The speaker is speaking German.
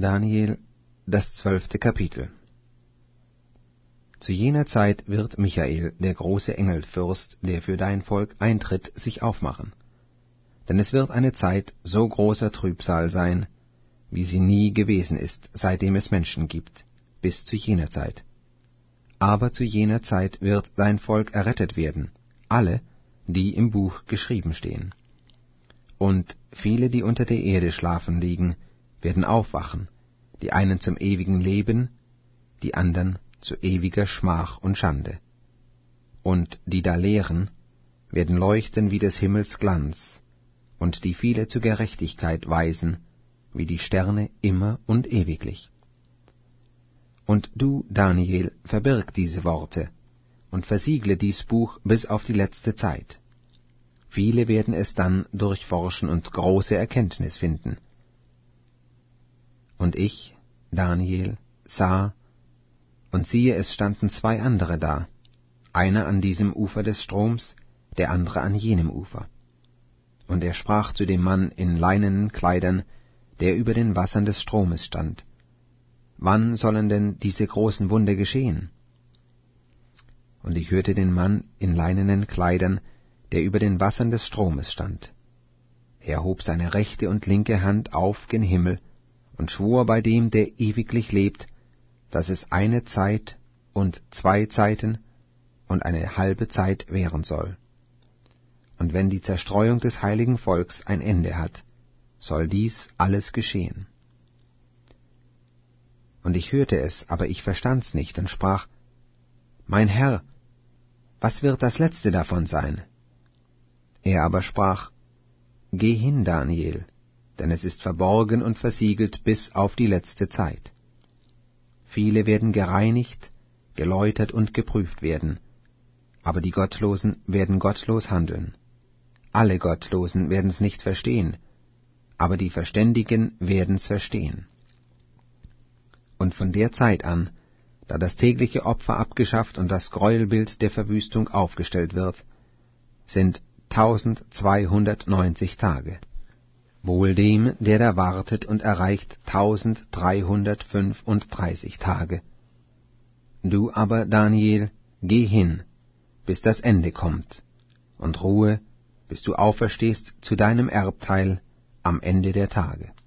Daniel, das 12. Kapitel. Zu jener Zeit wird Michael, der große Engelfürst, der für dein Volk eintritt, sich aufmachen. Denn es wird eine Zeit so großer Trübsal sein, wie sie nie gewesen ist, seitdem es Menschen gibt, bis zu jener Zeit. Aber zu jener Zeit wird dein Volk errettet werden, alle, die im Buch geschrieben stehen. Und viele, die unter der Erde schlafen liegen, werden aufwachen, die einen zum ewigen Leben, die andern zu ewiger Schmach und Schande. Und die da lehren, werden leuchten wie des Himmels Glanz, und die viele zur Gerechtigkeit weisen, wie die Sterne immer und ewiglich. Und du, Daniel, verbirg diese Worte, und versiegle dies Buch bis auf die letzte Zeit. Viele werden es dann durchforschen und große Erkenntnis finden. Und ich, Daniel, sah, und siehe, es standen zwei andere da, einer an diesem Ufer des Stroms, der andere an jenem Ufer. Und er sprach zu dem Mann in leinenen Kleidern, der über den Wassern des Stromes stand: Wann sollen denn diese großen Wunder geschehen? Und ich hörte den Mann in leinenen Kleidern, der über den Wassern des Stromes stand. Er hob seine rechte und linke Hand auf gen Himmel und schwor bei dem, der ewiglich lebt, dass es eine Zeit und 2 Zeiten und eine halbe Zeit währen soll. Und wenn die Zerstreuung des heiligen Volks ein Ende hat, soll dies alles geschehen. Und ich hörte es, aber ich verstand's nicht und sprach: Mein Herr, was wird das Letzte davon sein? Er aber sprach: Geh hin, Daniel, denn es ist verborgen und versiegelt bis auf die letzte Zeit. Viele werden gereinigt, geläutert und geprüft werden, aber die Gottlosen werden gottlos handeln. Alle Gottlosen werden's nicht verstehen, aber die Verständigen werden's verstehen. Und von der Zeit an, da das tägliche Opfer abgeschafft und das Gräuelbild der Verwüstung aufgestellt wird, sind 1290 Tage. Wohl dem, der da wartet und erreicht 1335 Tage. Du aber, Daniel, geh hin, bis das Ende kommt, und ruhe, bis du auferstehst zu deinem Erbteil am Ende der Tage.